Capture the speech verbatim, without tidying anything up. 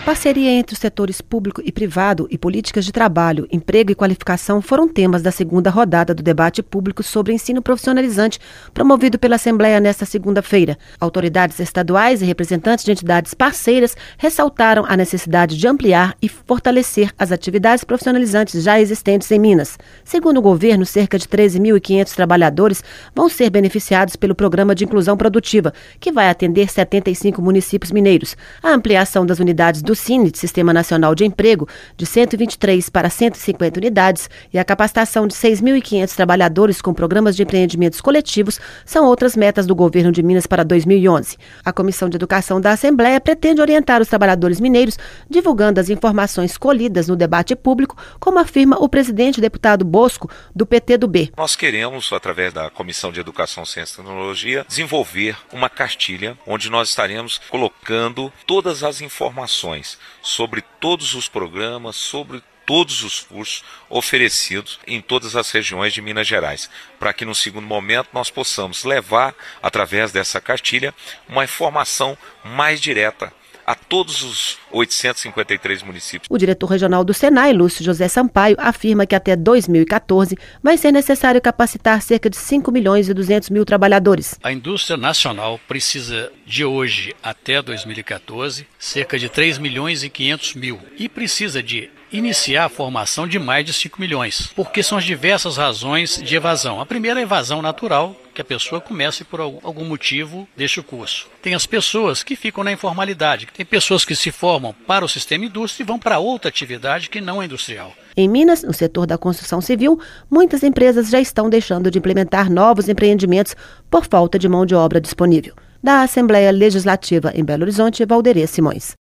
Parceria entre os setores público e privado e políticas de trabalho, emprego e qualificação foram temas da segunda rodada do debate público sobre ensino profissionalizante, promovido pela Assembleia nesta segunda-feira. Autoridades estaduais e representantes de entidades parceiras ressaltaram a necessidade de ampliar e fortalecer as atividades profissionalizantes já existentes em Minas. Segundo o governo, cerca de treze mil e quinhentos trabalhadores vão ser beneficiados pelo Programa de Inclusão Produtiva, que vai atender setenta e cinco municípios mineiros. A ampliação das unidades do Cine, Sistema Nacional de Emprego, de cento e vinte e três para cento e cinquenta unidades e a capacitação de seis mil e quinhentos trabalhadores com programas de empreendimentos coletivos são outras metas do governo de Minas para dois mil e onze. A Comissão de Educação da Assembleia pretende orientar os trabalhadores mineiros, divulgando as informações colhidas no debate público, como afirma o presidente deputado Bosco, do P T do B. Nós queremos, através da Comissão de Educação, Ciência e Tecnologia, desenvolver uma cartilha onde nós estaremos colocando todas as informações sobre todos os programas, sobre todos os cursos oferecidos em todas as regiões de Minas Gerais, para que no segundo momento nós possamos levar, através dessa cartilha, uma informação mais direta a todos os oitocentos e cinquenta e três municípios. O diretor regional do Senai, Lúcio José Sampaio, afirma que até dois mil e quatorze vai ser necessário capacitar cerca de cinco milhões e duzentos mil trabalhadores. A indústria nacional precisa de hoje até dois mil e quatorze cerca de três milhões e quinhentos mil e precisa de iniciar a formação de mais de cinco milhões, porque são as diversas razões de evasão. A primeira é a evasão natural, que a pessoa comece por algum motivo deixa o curso. Tem as pessoas que ficam na informalidade, tem pessoas que se formam para o sistema indústria e vão para outra atividade que não é industrial. Em Minas, no setor da construção civil, muitas empresas já estão deixando de implementar novos empreendimentos por falta de mão de obra disponível. Da Assembleia Legislativa em Belo Horizonte, Valderê Simões.